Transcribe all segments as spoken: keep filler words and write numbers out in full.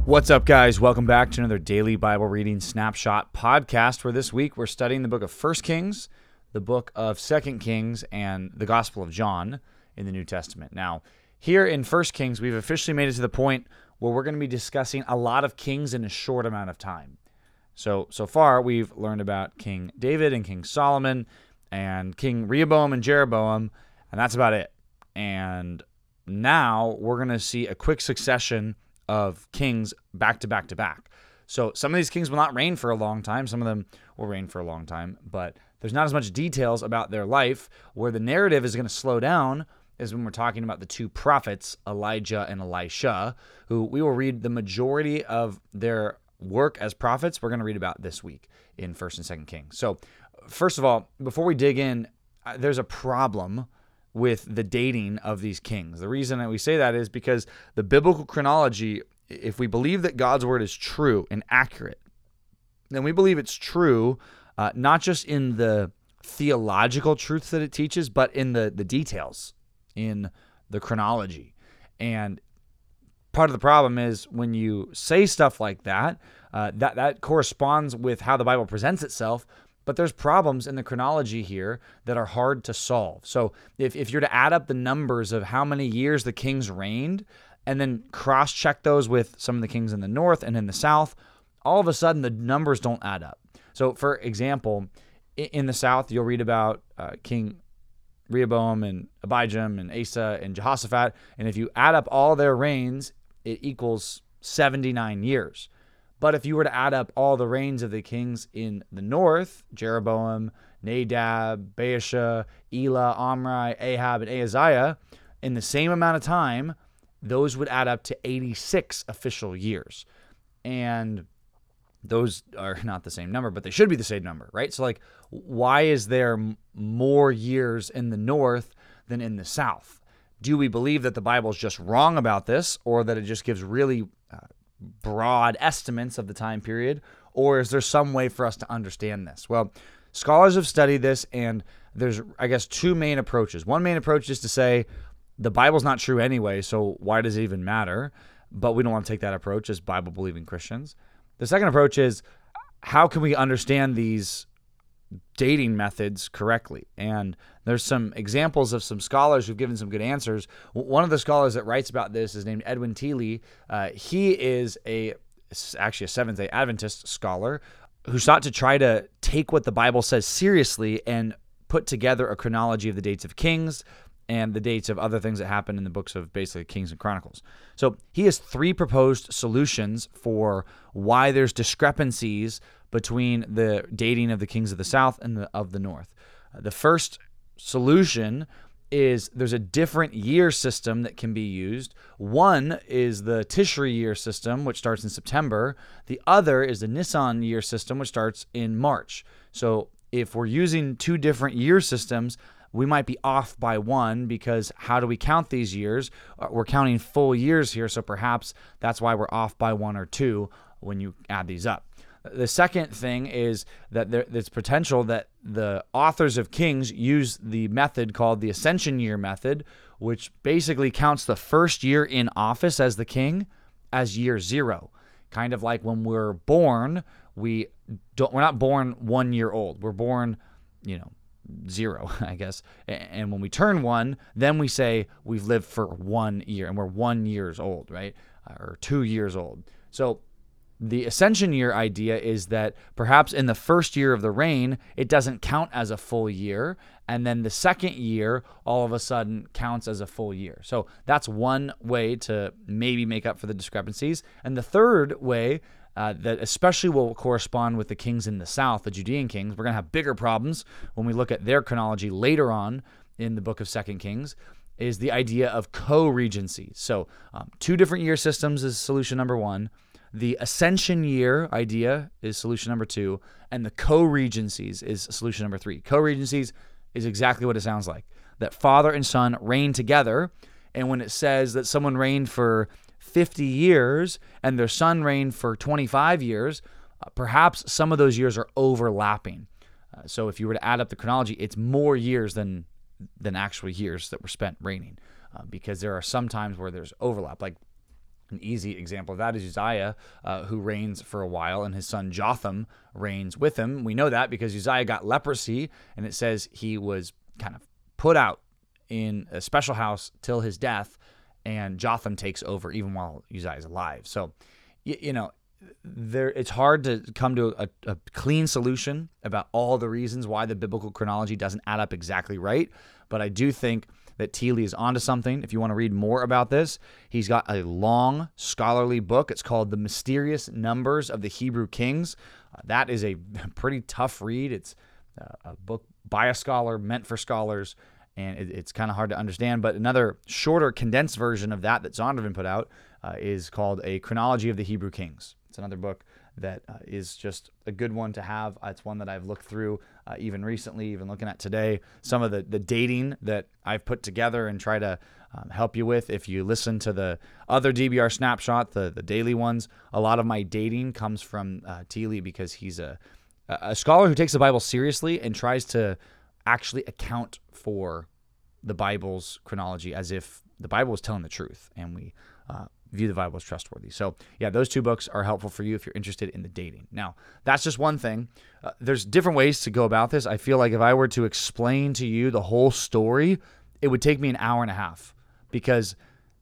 What's up, guys? Welcome back to another daily Bible reading snapshot podcast, where this week we're studying the book of First Kings, the book of Second Kings, and the Gospel of John in the New Testament. Now, here in First Kings, we've officially made it to the point where we're going to be discussing a lot of kings in a short amount of time. So, so far, we've learned about King David and King Solomon and King Rehoboam and Jeroboam, and that's about it. And now we're going to see a quick succession of kings back to back to back. So some of these kings will not reign for a long time. Some of them will reign for a long time, but there's not as much details about their life. Where the narrative is going to slow down is when we're talking about the two prophets, Elijah and Elisha, who we will read the majority of their work as prophets. We're going to read about this week in First and Second Kings. So first of all, before we dig in, there's a problem with the dating of these kings. The reason that we say that is because the biblical chronology, if we believe that God's word is true and accurate, then we believe it's true uh, not just in the theological truths that it teaches, but in the, the details, in the chronology. And part of the problem is when you say stuff like that, uh, that, that corresponds with how the Bible presents itself, but there's problems in the chronology here that are hard to solve. So if, if you're to add up the numbers of how many years the kings reigned and then cross-check those with some of the kings in the north and in the south, all of a sudden the numbers don't add up. So for example, in the south, you'll read about uh, King Rehoboam and Abijam and Asa and Jehoshaphat, and if you add up all their reigns, it equals seventy-nine years. But if you were to add up all the reigns of the kings in the north, Jeroboam, Nadab, Baasha, Elah, Omri, Ahab, and Ahaziah, in the same amount of time, those would add up to eighty-six official years. And those are not the same number, but they should be the same number, right? So, like, why is there more years in the north than in the south? Do we believe that the Bible is just wrong about this, or that it just gives really uh, broad estimates of the time period, or is there some way for us to understand this? Well, scholars have studied this, and there's, I guess, two main approaches. One main approach is to say the Bible's not true anyway, so why does it even matter? But we don't want to take that approach as Bible-believing Christians. The second approach is, how can we understand these dating methods correctly? And there's some examples of some scholars who've given some good answers. One of the scholars that writes about this is named Edwin Thiele. Uh, he is a actually a Seventh-day Adventist scholar who sought to try to take what the Bible says seriously and put together a chronology of the dates of kings and the dates of other things that happen in the books of basically Kings and Chronicles. So he has three proposed solutions for why there's discrepancies between the dating of the kings of the south and the, of the north. Uh, the first solution is there's a different year system that can be used. One is the Tishri year system, which starts in September. The other is the Nisan year system, which starts in March. So if we're using two different year systems, we might be off by one, because how do we count these years? We're counting full years here, so perhaps that's why we're off by one or two when you add these up. The second thing is that there, there's potential that the authors of Kings use the method called the Ascension Year method, which basically counts the first year in office as the king as year zero. Kind of like when we're born, we don't, we're not born one year old. We're born, you know, zero, I guess. And when we turn one, then we say we've lived for one year and we're one years old, right? Or two years old. So the Ascension Year idea is that perhaps in the first year of the reign, it doesn't count as a full year. And then the second year, all of a sudden, counts as a full year. So that's one way to maybe make up for the discrepancies. And the third way, uh, that especially will correspond with the kings in the south, the Judean kings, we're going to have bigger problems when we look at their chronology later on in the book of Second Kings, is the idea of co-regency. So um, two different year systems is solution number one. The Ascension Year idea is solution number two, and the co-regencies is solution number three. Co-regencies is exactly what it sounds like, that father and son reign together, and when it says that someone reigned for fifty years and their son reigned for twenty-five years, uh, perhaps some of those years are overlapping. Uh, so if you were to add up the chronology, it's more years than than actual years that were spent reigning, uh, because there are some times where there's overlap. Like An easy example of that is Uzziah, uh, who reigns for a while, and his son Jotham reigns with him. We know that because Uzziah got leprosy, and it says he was kind of put out in a special house till his death, and Jotham takes over even while Uzziah is alive. So, you, you know, there it's hard to come to a, a clean solution about all the reasons why the biblical chronology doesn't add up exactly right, but I do think that Thiele is onto something. If you want to read more about this, he's got a long scholarly book. It's called The Mysterious Numbers of the Hebrew Kings. Uh, that is a pretty tough read. It's uh, a book by a scholar, meant for scholars, and it, it's kind of hard to understand. But another shorter, condensed version of that that Zondervan put out uh, is called A Chronology of the Hebrew Kings. It's another book that uh, is just a good one to have. Uh, it's one that I've looked through uh, even recently, even looking at today. Some of the, the dating that I've put together and try to um, help you with. If you listen to the other D B R Snapshot, the, the daily ones, a lot of my dating comes from uh, Thiele because he's a, a scholar who takes the Bible seriously and tries to actually account for the Bible's chronology as if the Bible is telling the truth, and we uh, view the Bible as trustworthy. So yeah, those two books are helpful for you if you're interested in the dating. Now, that's just one thing. Uh, there's different ways to go about this. I feel like if I were to explain to you the whole story, it would take me an hour and a half because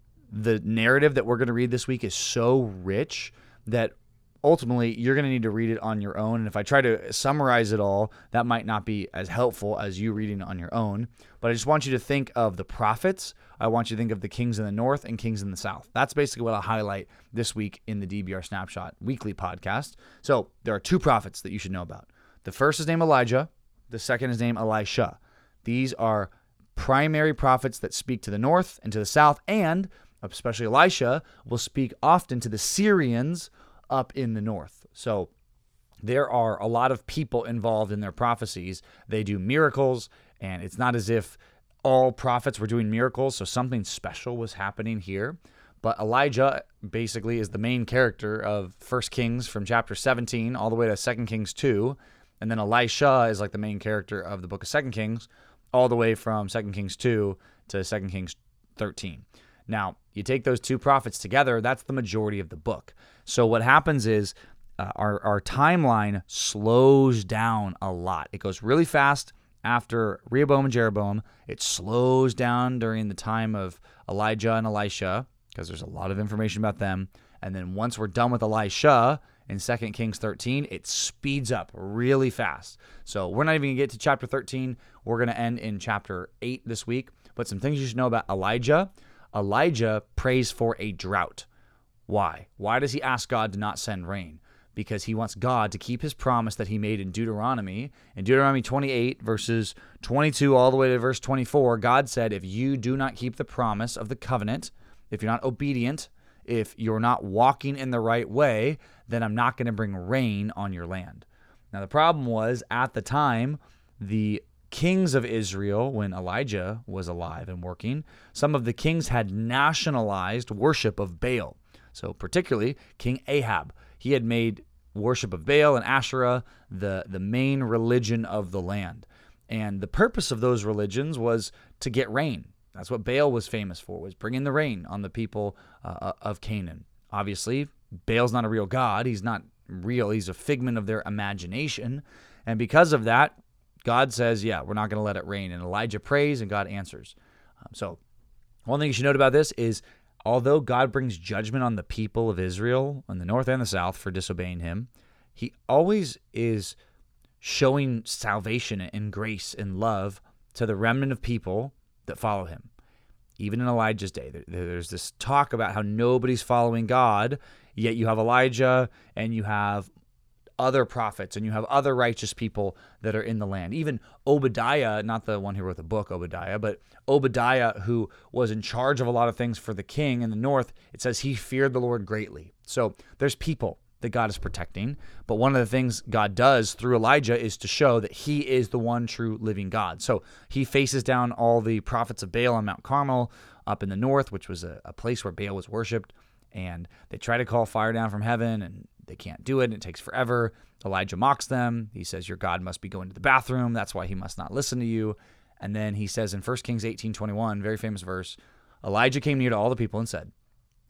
the narrative that we're going to read this week is so rich that ultimately you're going to need to read it on your own. And if I try to summarize it all, that might not be as helpful as you reading it on your own. But I just want you to think of the prophets. I want you to think of the kings in the north and kings in the south. That's basically what I'll highlight this week in the D B R Snapshot weekly podcast. So there are two prophets that you should know about. The first is named Elijah. The second is named Elisha. These are primary prophets that speak to the north and to the south, and especially Elisha will speak often to the Syrians up in the north. So there are a lot of people involved in their prophecies. They do miracles, and it's not as if all prophets were doing miracles, so something special was happening here. But Elijah basically is the main character of First Kings from chapter seventeen all the way to Second Kings two, and then Elisha is like the main character of the book of Second Kings all the way from Second Kings two to Second Kings thirteen. Now, you take those two prophets together, that's the majority of the book. So what happens is uh, our, our timeline slows down a lot. It goes really fast after Rehoboam and Jeroboam. It slows down during the time of Elijah and Elisha because there's a lot of information about them. And then once we're done with Elisha in Second Kings thirteen, it speeds up really fast. So we're not even going to get to chapter thirteen. We're going to end in chapter eight this week. But some things you should know about Elijah. Elijah prays for a drought. Why? Why does he ask God to not send rain? Because he wants God to keep his promise that he made in Deuteronomy. In Deuteronomy twenty-eight, verses twenty-two all the way to verse twenty-four, God said, if you do not keep the promise of the covenant, if you're not obedient, if you're not walking in the right way, then I'm not going to bring rain on your land. Now, the problem was, at the time, the kings of Israel, when Elijah was alive and working, some of the kings had nationalized worship of Baal. So particularly King Ahab, he had made worship of Baal and Asherah the, the main religion of the land. And the purpose of those religions was to get rain. That's what Baal was famous for, was bringing the rain on the people uh, of Canaan. Obviously, Baal's not a real god. He's not real. He's a figment of their imagination. And because of that, God says, yeah, we're not going to let it rain. And Elijah prays and God answers. Um, so one thing you should note about this is, although God brings judgment on the people of Israel in the north and the south for disobeying him, he always is showing salvation and grace and love to the remnant of people that follow him. Even in Elijah's day, there's this talk about how nobody's following God, yet you have Elijah and you have other prophets and you have other righteous people that are in the land. Even Obadiah, not the one who wrote the book Obadiah, but Obadiah, who was in charge of a lot of things for the king in the north, it says he feared the Lord greatly. So there's people that God is protecting, but one of the things God does through Elijah is to show that he is the one true living God. So he faces down all the prophets of Baal on Mount Carmel up in the north, which was a, a place where Baal was worshipped, and they try to call fire down from heaven, and they can't do it, and it takes forever. Elijah mocks them. He says, your God must be going to the bathroom. That's why he must not listen to you. And then he says in First Kings eighteen twenty-one, very famous verse, Elijah came near to all the people and said,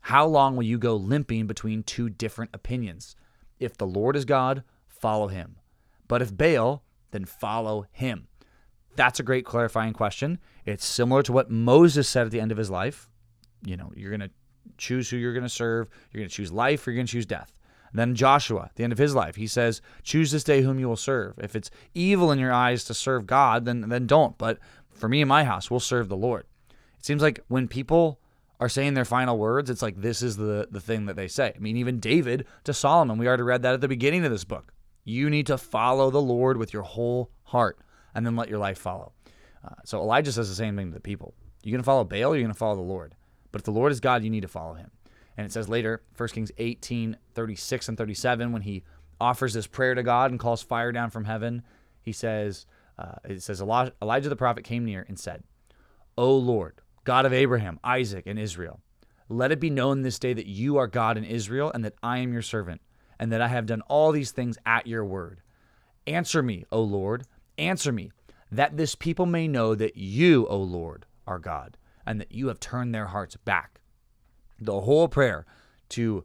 How long will you go limping between two different opinions? If the Lord is God, follow him. But if Baal, then follow him. That's a great clarifying question. It's similar to what Moses said at the end of his life. You know, you're going to choose who you're going to serve. You're going to choose life or you're going to choose death. And then Joshua, at the end of his life, he says, choose this day whom you will serve. If it's evil in your eyes to serve God, then, then don't. But for me and my house, we'll serve the Lord. It seems like when people are saying their final words, it's like this is the, the thing that they say. I mean, even David to Solomon, we already read that at the beginning of this book. You need to follow the Lord with your whole heart and then let your life follow. Uh, so Elijah says the same thing to the people. You're going to follow Baal, you're going to follow the Lord. But if the Lord is God, you need to follow him. And it says later, First Kings eighteen, thirty-six and thirty-seven, when he offers this prayer to God and calls fire down from heaven, he says, uh, it says, Elijah the prophet came near and said, O Lord, God of Abraham, Isaac, and Israel, let it be known this day that you are God in Israel and that I am your servant, and that I have done all these things at your word. Answer me, O Lord, answer me, that this people may know that you, O Lord, are God, and that you have turned their hearts back. The whole prayer to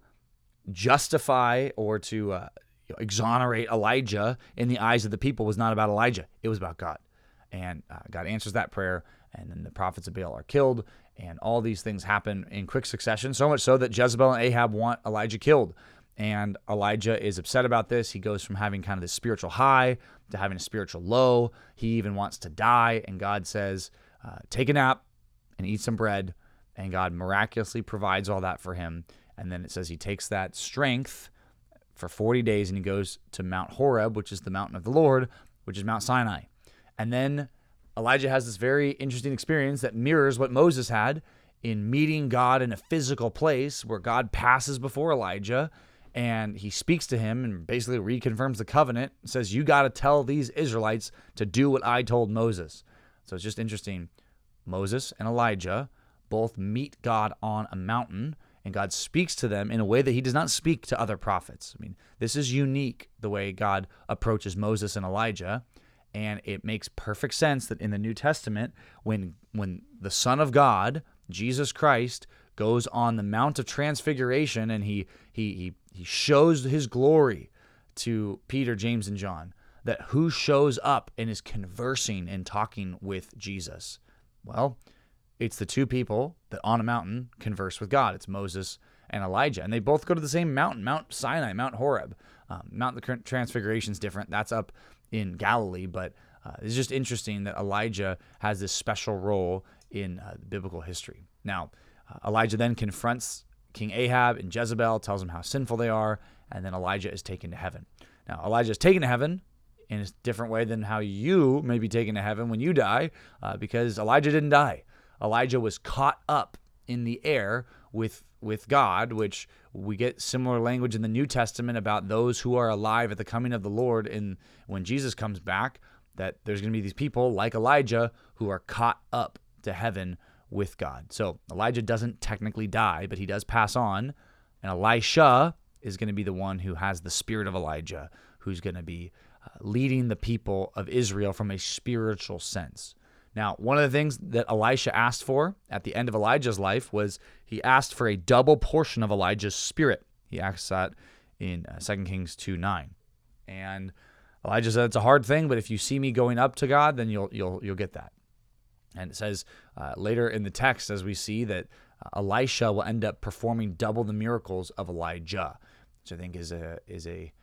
justify or to uh, exonerate Elijah in the eyes of the people was not about Elijah. It was about God. And uh, God answers that prayer, and then the prophets of Baal are killed, and all these things happen in quick succession, so much so that Jezebel and Ahab want Elijah killed. And Elijah is upset about this. He goes from having kind of this spiritual high to having a spiritual low. He even wants to die, and God says, uh, take a nap and eat some bread. And God miraculously provides all that for him. And then it says he takes that strength for forty days and he goes to Mount Horeb, which is the mountain of the Lord, which is Mount Sinai. And then Elijah has this very interesting experience that mirrors what Moses had in meeting God in a physical place where God passes before Elijah and he speaks to him and basically reconfirms the covenant and says, you got to tell these Israelites to do what I told Moses. So it's just interesting. Moses and Elijah both meet God on a mountain, and God speaks to them in a way that he does not speak to other prophets. I mean, this is unique, the way God approaches Moses and Elijah, and it makes perfect sense that in the New Testament, when when the Son of God, Jesus Christ, goes on the Mount of Transfiguration and he he he, he shows his glory to Peter, James, and John, that who shows up and is conversing and talking with Jesus? Well, it's the two people that on a mountain converse with God. It's Moses and Elijah. And they both go to the same mountain, Mount Sinai, Mount Horeb. Um, Mount the Transfiguration is different. That's up in Galilee. But uh, it's just interesting that Elijah has this special role in uh, biblical history. Now, uh, Elijah then confronts King Ahab and Jezebel, tells them how sinful they are, and then Elijah is taken to heaven. Now, Elijah is taken to heaven in a different way than how you may be taken to heaven when you die, uh, because Elijah didn't die. Elijah was caught up in the air with with God, which we get similar language in the New Testament about those who are alive at the coming of the Lord. And when Jesus comes back, that there's going to be these people like Elijah who are caught up to heaven with God. So Elijah doesn't technically die, but he does pass on. And Elisha is going to be the one who has the spirit of Elijah, who's going to be uh, leading the people of Israel from a spiritual sense. Now, one of the things that Elisha asked for at the end of Elijah's life was he asked for a double portion of Elijah's spirit. He asked that in uh, Second Kings two nine. And Elijah said, it's a hard thing, but if you see me going up to God, then you'll you'll you'll get that. And it says uh, later in the text, as we see, that uh, Elisha will end up performing double the miracles of Elijah, which I think is a is a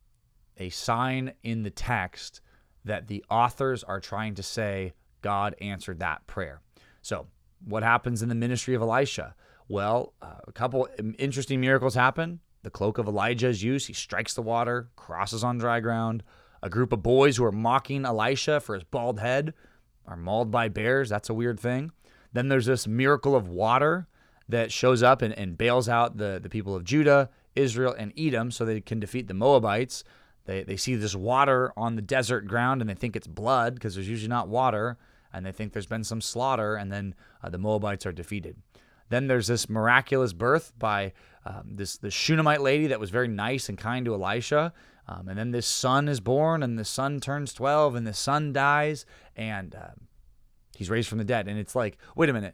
a sign in the text that the authors are trying to say God answered that prayer. So what happens in the ministry of Elisha? Well, uh, a couple interesting miracles happen. The cloak of Elijah is used. He strikes the water, crosses on dry ground. A group of boys who are mocking Elisha for his bald head are mauled by bears. That's a weird thing. Then there's this miracle of water that shows up and, and bails out the, the people of Judah, Israel, and Edom so they can defeat the Moabites. They, they see this water on the desert ground and they think it's blood because there's usually not water. And they think there's been some slaughter, and then uh, the Moabites are defeated. Then there's this miraculous birth by um, this, this Shunammite lady that was very nice and kind to Elisha. Um, and then this son is born, and the son turns twelve, and the son dies, and uh, he's raised from the dead. And it's like, wait a minute,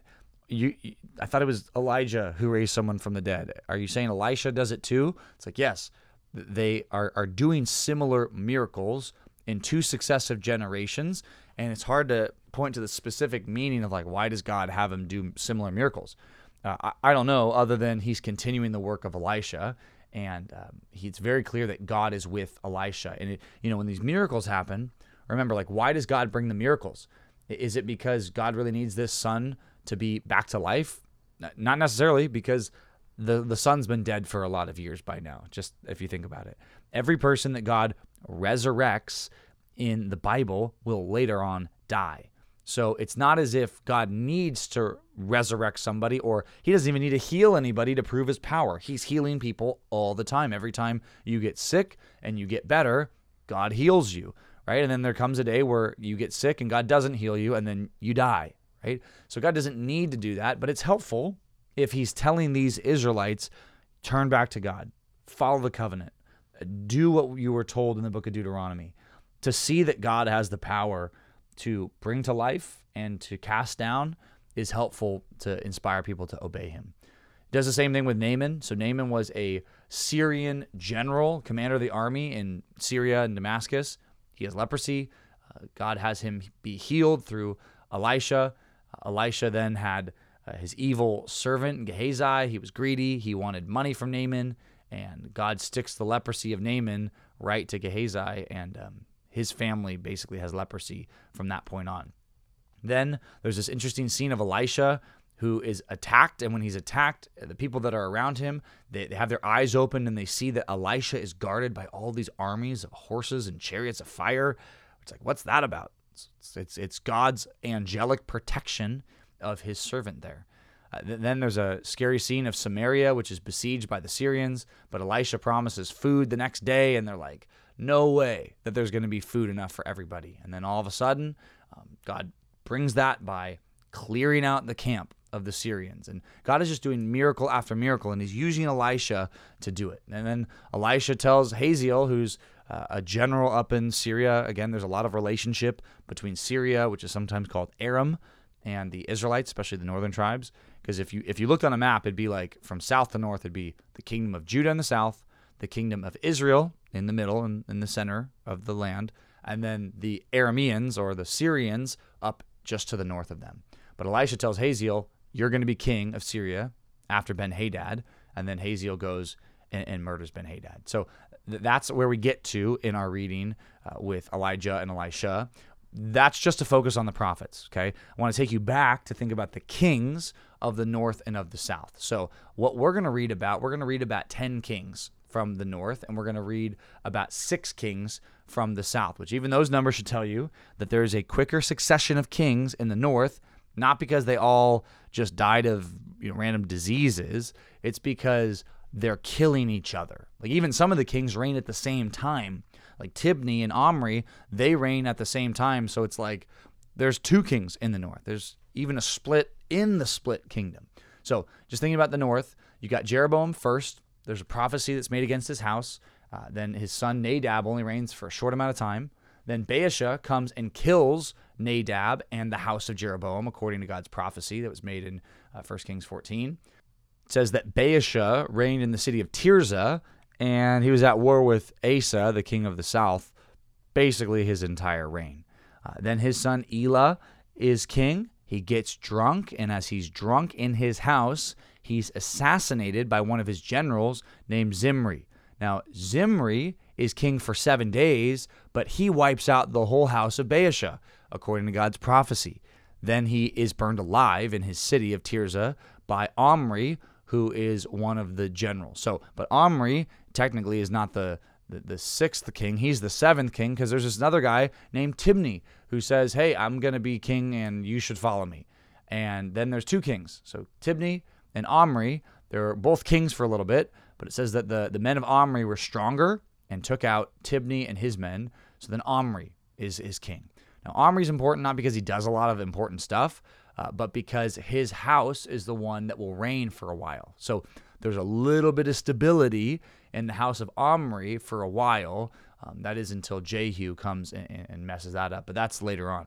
you, you, I thought it was Elijah who raised someone from the dead. Are you saying Elisha does it too? It's like, yes, they are, are doing similar miracles in two successive generations, and it's hard to point to the specific meaning of like, why does God have him do similar miracles? Uh, I, I don't know, other than he's continuing the work of Elisha, and um, he, it's very clear that God is with Elisha. And it, you know, when these miracles happen, remember, like, why does God bring the miracles? Is it because God really needs this son to be back to life? Not necessarily, because the the son's been dead for a lot of years by now, just if you think about it. Every person that God resurrects in the Bible will later on die. So it's not as if God needs to resurrect somebody, or he doesn't even need to heal anybody to prove his power. He's healing people all the time. Every time you get sick and you get better, God heals you, right? And then there comes a day where you get sick and God doesn't heal you, and then you die, right? So God doesn't need to do that, but it's helpful if he's telling these Israelites, turn back to God, follow the covenant, do what you were told in the book of Deuteronomy, to see that God has the power to bring to life and to cast down is helpful to inspire people to obey him. Does the same thing with Naaman. So Naaman was a Syrian general, commander of the army in Syria and Damascus. He has leprosy. Uh, God has him be healed through Elisha. Uh, Elisha then had uh, his evil servant, Gehazi. He was greedy. He wanted money from Naaman, and God sticks the leprosy of Naaman right to Gehazi, and um, his family basically has leprosy from that point on. Then there's this interesting scene of Elisha who is attacked, and when he's attacked, the people that are around him, they, they have their eyes open and they see that Elisha is guarded by all these armies of horses and chariots of fire. It's like, what's that about? It's, it's, it's God's angelic protection of his servant there. Uh, then there's a scary scene of Samaria, which is besieged by the Syrians, but Elisha promises food the next day, and they're like, no way that there's going to be food enough for everybody. And then all of a sudden, um, God brings that by clearing out the camp of the Syrians. And God is just doing miracle after miracle, and he's using Elisha to do it. And then Elisha tells Hazael, who's uh, a general up in Syria. Again, there's a lot of relationship between Syria, which is sometimes called Aram, and the Israelites, especially the northern tribes. Because if you if you looked on a map, it'd be like from south to north, it'd be the kingdom of Judah in the south, the kingdom of Israel in the middle and in the center of the land, and then the Arameans or the Syrians up just to the north of them. But Elisha tells Hazael, you're going to be king of Syria after Ben-Hadad, and then Hazael goes and, and murders Ben-Hadad. So th- that's where we get to in our reading uh, with Elijah and Elisha. That's just to focus on the prophets, okay? I want to take you back to think about the kings of the north and of the south. So what we're going to read about, we're going to read about ten kings from the north, and we're going to read about six kings from the south, which even those numbers should tell you that there is a quicker succession of kings in the north, not because they all just died of, you know, random diseases. It's because they're killing each other. Like even some of the kings reign at the same time. Like Tibni and Omri, they reign at the same time. So it's like there's two kings in the north. There's even a split in the split kingdom. So just thinking about the north, you got Jeroboam first. There's a prophecy that's made against his house. Uh, then his son Nadab only reigns for a short amount of time. Then Baasha comes and kills Nadab and the house of Jeroboam, according to God's prophecy that was made in uh, First Kings fourteen. It says that Baasha reigned in the city of Tirzah, and he was at war with Asa, the king of the south, basically his entire reign. Uh, then his son Elah is king. He gets drunk, and as he's drunk in his house, he's assassinated by one of his generals named Zimri. Now, Zimri is king for seven days, but he wipes out the whole house of Baasha, according to God's prophecy. Then he is burned alive in his city of Tirzah by Omri, who is one of the generals. So, but Omri technically is not the, the, the sixth king. He's the seventh king, because there's this another guy named Tibni who says, hey, I'm going to be king and you should follow me. And then there's two kings. So Tibni and Omri, they're both kings for a little bit, but it says that the, the men of Omri were stronger and took out Tibni and his men. So then Omri is, is king. Now, Omri's important not because he does a lot of important stuff, uh, but because his house is the one that will reign for a while. So there's a little bit of stability in the house of Omri for a while. Um, that is until Jehu comes and, and messes that up, but that's later on.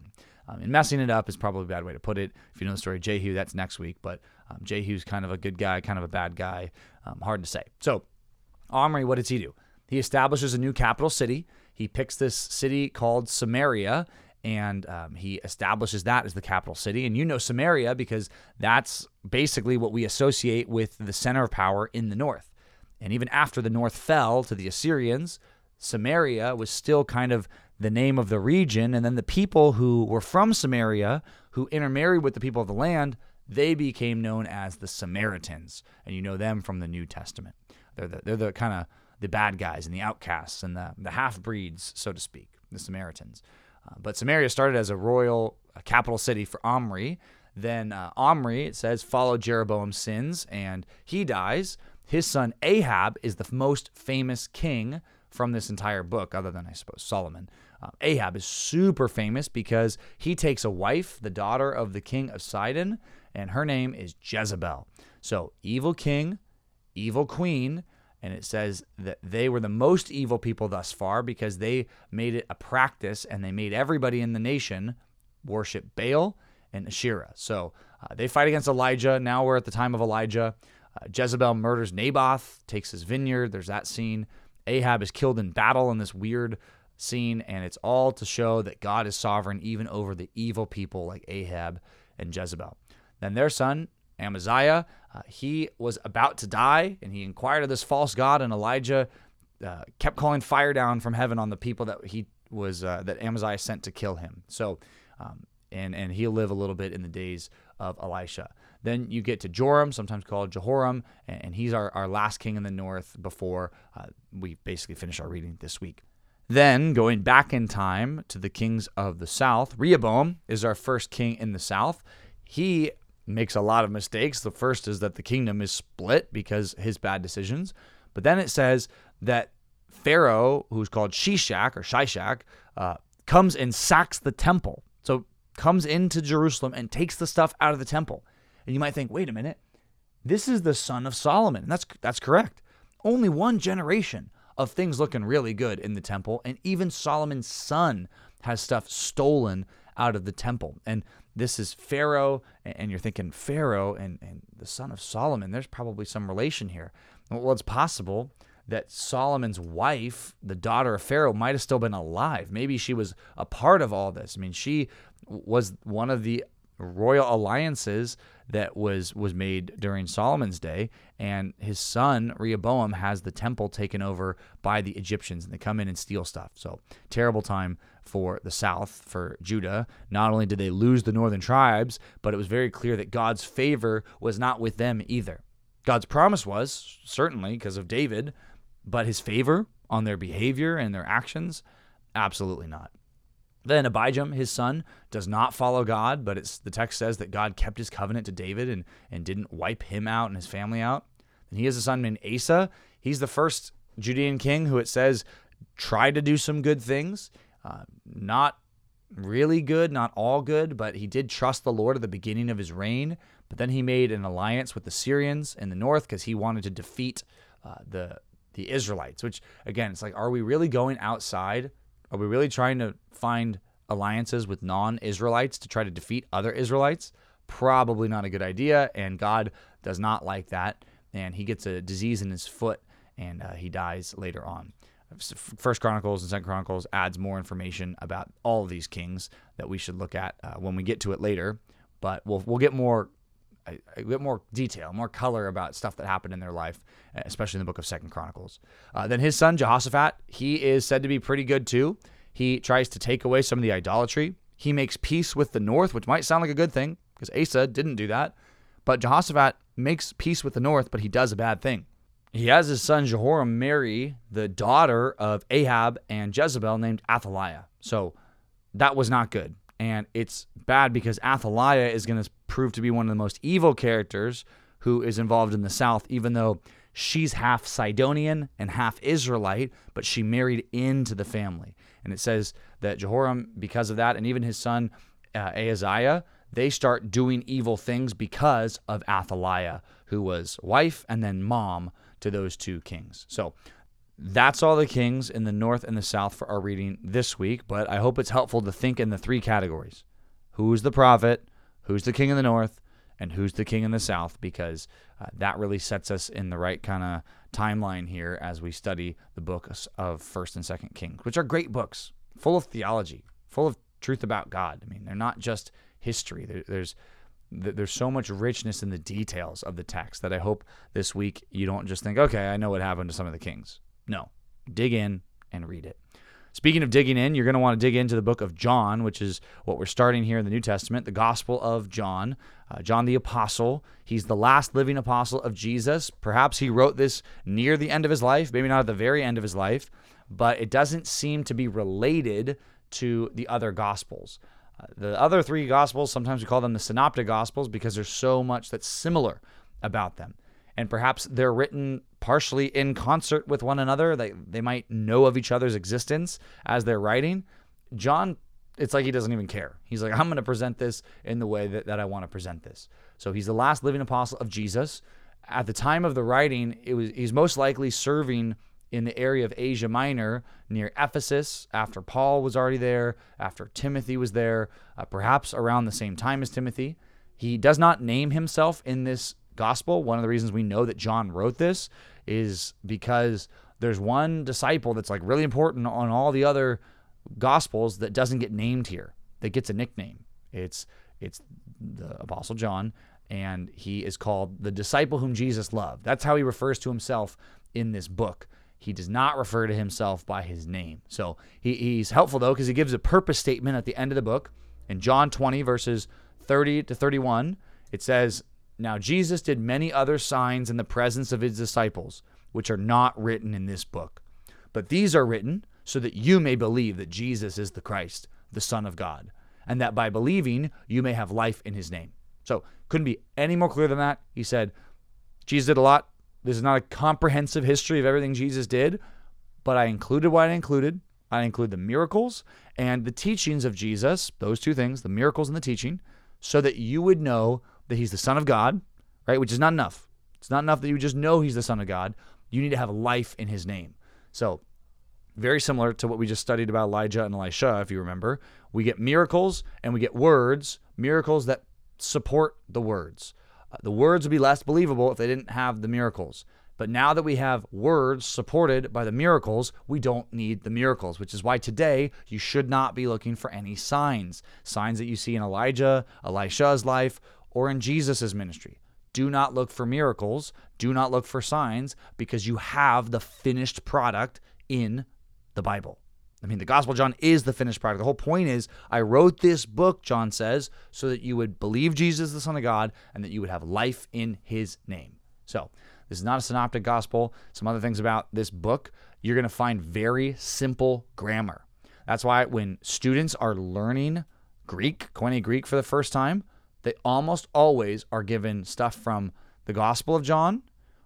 Um, and messing it up is probably a bad way to put it. If you know the story of Jehu, that's next week. But um, Jehu's kind of a good guy, kind of a bad guy. Um, hard to say. So Omri, what does he do? He establishes a new capital city. He picks this city called Samaria, and um, he establishes that as the capital city. And you know Samaria because that's basically what we associate with the center of power in the north. And even after the north fell to the Assyrians, Samaria was still kind of the name of the region. And then the people who were from Samaria, who intermarried with the people of the land, they became known as the Samaritans. And you know them from the New Testament. They're the, they're the kind of the bad guys and the outcasts and the, the half-breeds, so to speak, the Samaritans. Uh, but Samaria started as a royal a capital city for Omri. Then uh, Omri, it says, followed Jeroboam's sins, and he dies. His son Ahab is the most famous king from this entire book, other than, I suppose, Solomon. Uh, Ahab is super famous because he takes a wife, the daughter of the king of Sidon, and her name is Jezebel. So evil king, evil queen, and it says that they were the most evil people thus far because they made it a practice and they made everybody in the nation worship Baal and Asherah. So uh, they fight against Elijah. Now we're at the time of Elijah. Uh, Jezebel murders Naboth, takes his vineyard. There's that scene. Ahab is killed in battle in this weird scene, and it's all to show that God is sovereign even over the evil people like Ahab and Jezebel. Then their son, Amaziah, uh, he was about to die, and he inquired of this false god, and Elijah uh, kept calling fire down from heaven on the people that he was uh, that Amaziah sent to kill him. So, um, and and he'll live a little bit in the days of Elisha. Then you get to Joram, sometimes called Jehoram, and, and he's our, our last king in the north before uh, we basically finish our reading this week. Then, going back in time to the kings of the south, Rehoboam is our first king in the south. He makes a lot of mistakes. The first is that the kingdom is split because his bad decisions. But then it says that Pharaoh, who's called Shishak or Shishak, uh, comes and sacks the temple. So comes into Jerusalem and takes the stuff out of the temple. And you might think, wait a minute, this is the son of Solomon. And that's that's correct. Only one generation of things looking really good in the temple, and even Solomon's son has stuff stolen out of the temple. And this is Pharaoh, and you're thinking Pharaoh and, and the son of Solomon, there's probably some relation here. Well, it's possible that Solomon's wife, the daughter of Pharaoh, might have still been alive. Maybe she was a part of all this. I mean, she was one of the royal alliances that was was made during Solomon's day, and his son Rehoboam has the temple taken over by the Egyptians, and they come in and steal stuff. So terrible time for the south, for Judah. Not only did they lose the northern tribes, but it was very clear that God's favor was not with them either. God's promise was, certainly because of David, but his favor on their behavior and their actions, absolutely not. Then Abijam, his son, does not follow God, but it's the text says that God kept his covenant to David and, and didn't wipe him out and his family out. And he has a son named Asa. He's the first Judean king who it says tried to do some good things. Uh, not really good, not all good, but he did trust the Lord at the beginning of his reign. But then he made an alliance with the Syrians in the north because he wanted to defeat uh, the the Israelites, which, again, it's like, are we really going outside? Are we really trying to find alliances with non-Israelites to try to defeat other Israelites? Probably not a good idea, and God does not like that, and he gets a disease in his foot, and uh, he dies later on. First Chronicles and Second Chronicles adds more information about all of these kings that we should look at uh, when we get to it later, but we'll we'll get more a, a bit more detail, more color about stuff that happened in their life, especially in the book of Second Chronicles. Uh, then his son Jehoshaphat, he is said to be pretty good too. He tries to take away some of the idolatry. He makes peace with the north, which might sound like a good thing because Asa didn't do that. But Jehoshaphat makes peace with the north, but he does a bad thing. He has his son Jehoram marry the daughter of Ahab and Jezebel named Athaliah. So that was not good. And it's bad because Athaliah is going to prove to be one of the most evil characters who is involved in the south, even though she's half Sidonian and half Israelite, but she married into the family. And it says that Jehoram, because of that, and even his son uh, Ahaziah, they start doing evil things because of Athaliah, who was wife and then mom to those two kings. So that's all the kings in the north and the south for our reading this week, but I hope it's helpful to think in the three categories. who's the prophet, who's the king in the north, and who's the king in the south, because uh, that really sets us in the right kind of timeline here as we study the book of First and Second Kings, which are great books, full of theology, full of truth about God. I mean, they're not just history. There, there's there's so much richness in the details of the text that I hope this week you don't just think, okay, I know what happened to some of the kings. No, dig in and read it. Speaking of digging in, you're going to want to dig into the book of John, which is what we're starting here in the New Testament, the Gospel of John. Uh, John the Apostle, he's the last living apostle of Jesus. Perhaps he wrote this near the end of his life, maybe not at the very end of his life, but it doesn't seem to be related to the other Gospels. Uh, the other three Gospels, sometimes we call them the Synoptic Gospels because there's so much that's similar about them. And perhaps they're written partially in concert with one another. They they might know of each other's existence as they're writing. John, it's like he doesn't even care. He's like, I'm going to present this in the way that, that I want to present this. So he's the last living apostle of Jesus. At the time of the writing, it was he's most likely serving in the area of Asia Minor near Ephesus, after Paul was already there, after Timothy was there, uh, perhaps around the same time as Timothy. He does not name himself in this gospel. One of the reasons we know that John wrote this is because there's one disciple that's like really important on all the other gospels that doesn't get named here, that gets a nickname. It's it's the Apostle John, and he is called the disciple whom Jesus loved. That's how he refers to himself in this book. He does not refer to himself by his name. So he, he's helpful, though, because he gives a purpose statement at the end of the book. In John twenty, verses thirty to thirty-one, it says, "Now Jesus did many other signs in the presence of his disciples, which are not written in this book. But these are written so that you may believe that Jesus is the Christ, the Son of God, and that by believing you may have life in his name." So couldn't be any more clear than that. He said, Jesus did a lot. This is not a comprehensive history of everything Jesus did, but I included what I included. I include the miracles and the teachings of Jesus, those two things, the miracles and the teaching, so that you would know that he's the Son of God, right? Which is not enough. It's not enough that you just know he's the Son of God. You need to have life in his name. So very similar to what we just studied about Elijah and Elisha, if you remember. We get miracles and we get words, miracles that support the words. Uh, the words would be less believable if they didn't have the miracles. But now that we have words supported by the miracles, we don't need the miracles, which is why today you should not be looking for any signs. Signs that you see in Elijah, Elisha's life, or in Jesus' ministry. Do not look for miracles. Do not look for signs, because you have the finished product in the Bible. I mean, the Gospel of John is the finished product. The whole point is, I wrote this book, John says, so that you would believe Jesus, the Son of God, and that you would have life in his name. So this is not a synoptic gospel. Some other things about this book, you're going to find very simple grammar. That's why when students are learning Greek, Koine Greek for the first time, they almost always are given stuff from the Gospel of John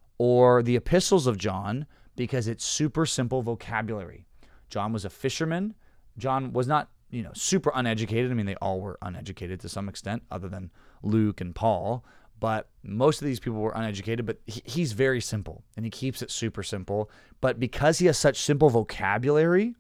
or the Epistles of John, because it's super simple vocabulary. John was a fisherman. John was not, you know, super uneducated. I mean, they all were uneducated to some extent, other than Luke and Paul. But most of these people were uneducated, but he, he's very simple, and he keeps it super simple. But because he has such simple vocabulary,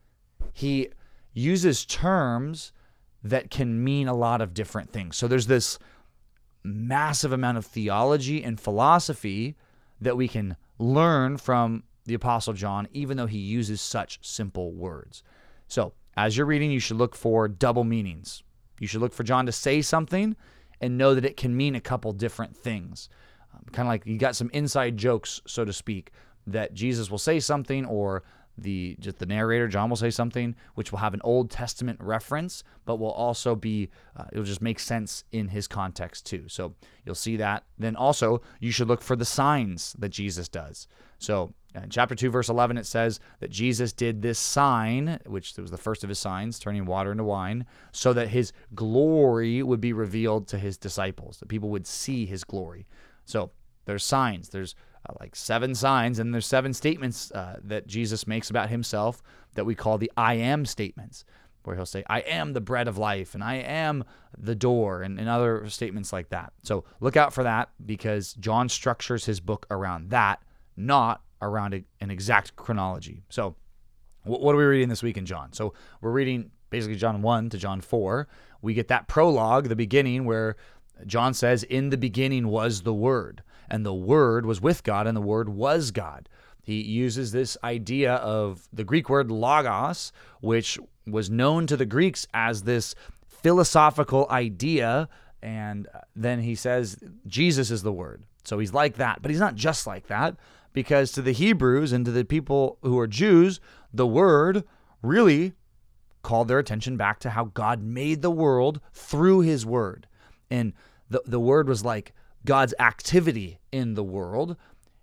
he uses terms that can mean a lot of different things. So there's this massive amount of theology and philosophy that we can learn from the Apostle John, even though he uses such simple words. So as you're reading, you should look for double meanings. You should look for John to say something and know that it can mean a couple different things. Um, kind of like you got some inside jokes, so to speak, that Jesus will say something, or the just the narrator, John, will say something which will have an Old Testament reference, but will also be, uh, it'll just make sense in his context too. So you'll see that. Then also, you should look for the signs that Jesus does. So in chapter two, verse eleven, it says that Jesus did this sign, which was the first of his signs, turning water into wine, so that his glory would be revealed to his disciples, that people would see his glory. So there's signs. There's uh, like seven signs, and there's seven statements uh, that Jesus makes about himself that we call the I am statements, where he'll say, I am the bread of life, and I am the door, and, and other statements like that. So look out for that, because John structures his book around that, not around a, an exact chronology. So what are we reading this week in John? So we're reading basically John one to John four. we get that prologue, the beginning, where John says, in the beginning was the Word, and the Word was with God, and the Word was God. He uses this idea of the Greek word logos, which was known to the Greeks as this philosophical idea, and then he says Jesus is the Word. So he's like that, but he's not just like that, because to the Hebrews and to the people who are Jews, the Word really called their attention back to how God made the world through his Word. And the, the Word was like God's activity in the world,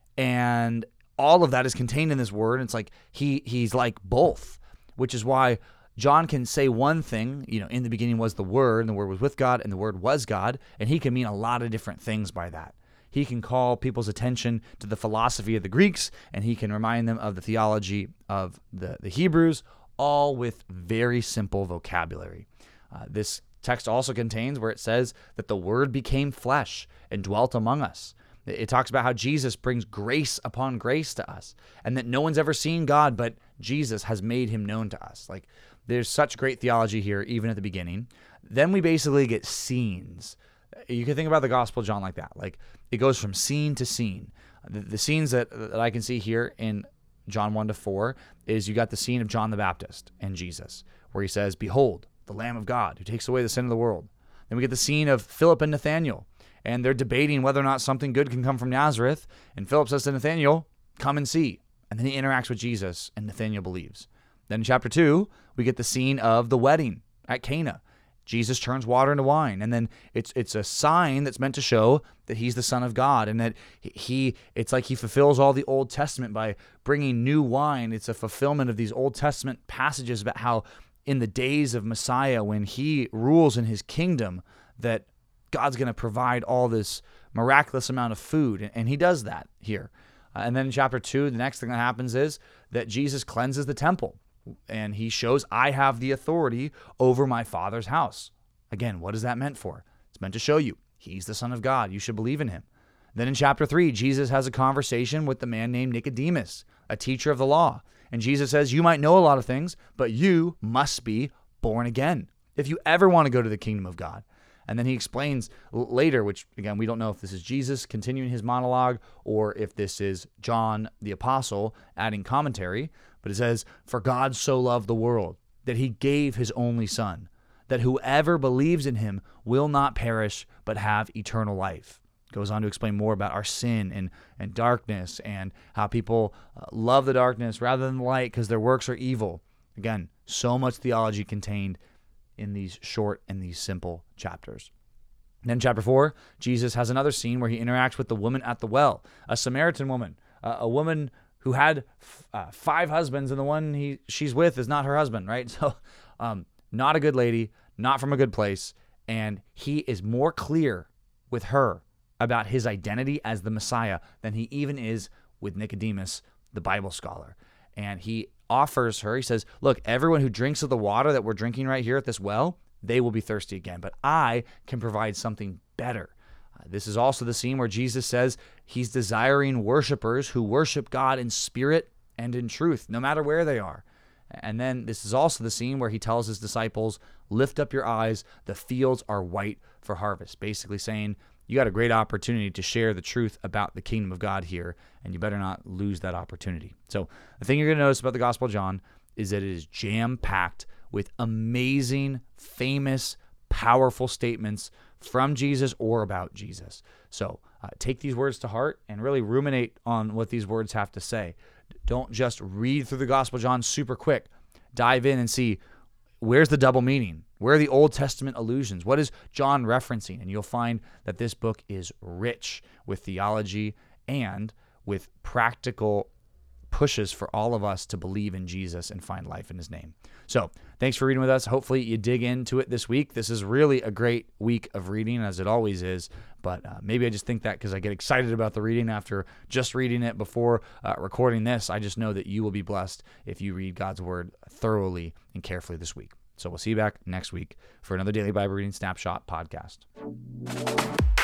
and all of that is contained in this Word. It's like he he's like both, which is why John can say one thing, you know, in the beginning was the Word, and the Word was with God, and the Word was God, and he can mean a lot of different things by that. He can call people's attention to the philosophy of the Greeks, and he can remind them of the theology of the, the Hebrews, all with very simple vocabulary. Uh, this text also contains where it says that the Word became flesh and dwelt among us. It talks about how Jesus brings grace upon grace to us, and that no one's ever seen God, but Jesus has made him known to us. Like, there's such great theology here, even at the beginning. Then we basically get scenes. You can think about the Gospel of John like that. Like, it goes from scene to scene. The, the scenes that, that I can see here in John one to four is you got the scene of John the Baptist and Jesus, where he says, "Behold, the Lamb of God who takes away the sin of the world." Then we get the scene of Philip and Nathanael, and they're debating whether or not something good can come from Nazareth. And Philip says to Nathanael, "Come and see." And then he interacts with Jesus, and Nathanael believes. Then in chapter two, we get the scene of the wedding at Cana. Jesus turns water into wine, and then it's it's a sign that's meant to show that he's the Son of God, and that he it's like he fulfills all the Old Testament by bringing new wine. It's a fulfillment of these Old Testament passages about how in the days of Messiah, when he rules in his kingdom, that God's going to provide all this miraculous amount of food, and he does that here. Uh, and then in chapter two, the next thing that happens is that Jesus cleanses the temple. And he shows, I have the authority over my Father's house. Again, what is that meant for? It's meant to show you he's the Son of God. You should believe in him. Then in chapter three, Jesus has a conversation with the man named Nicodemus, a teacher of the law. And Jesus says, you might know a lot of things, but you must be born again if you ever want to go to the kingdom of God. And then he explains later, which again, we don't know if this is Jesus continuing his monologue or if this is John the apostle adding commentary. But it says, "For God so loved the world that he gave his only Son, that whoever believes in him will not perish but have eternal life." Goes on to explain more about our sin and, and darkness, and how people uh, love the darkness rather than the light because their works are evil. Again, so much theology contained in these short and these simple chapters. Then chapter four, Jesus has another scene where he interacts with the woman at the well, a Samaritan woman, uh, a woman who had uh, five husbands, and the one he she's with is not her husband, right? So um, not a good lady, not from a good place, and he is more clear with her about his identity as the Messiah than he even is with Nicodemus, the Bible scholar. And he offers her, he says, look, everyone who drinks of the water that we're drinking right here at this well, they will be thirsty again, but I can provide something better. Uh, this is also the scene where Jesus says he's desiring worshipers who worship God in spirit and in truth, no matter where they are. And then this is also the scene where he tells his disciples, lift up your eyes, the fields are white for harvest, basically saying, you got a great opportunity to share the truth about the kingdom of God here, and you better not lose that opportunity. So the thing you're going to notice about the Gospel of John is that it is jam-packed with amazing, famous, powerful statements from Jesus or about Jesus. So uh, take these words to heart and really ruminate on what these words have to say. Don't just read through the Gospel of John super quick. Dive in and see, where's the double meaning? Where are the Old Testament allusions? What is John referencing? And you'll find that this book is rich with theology and with practical pushes for all of us to believe in Jesus and find life in his name. So thanks for reading with us. Hopefully you dig into it this week. This is really a great week of reading, as it always is. But uh, maybe I just think that because I get excited about the reading after just reading it before uh, recording this. I just know that you will be blessed if you read God's word thoroughly and carefully this week. So we'll see you back next week for another Daily Bible Reading Snapshot podcast.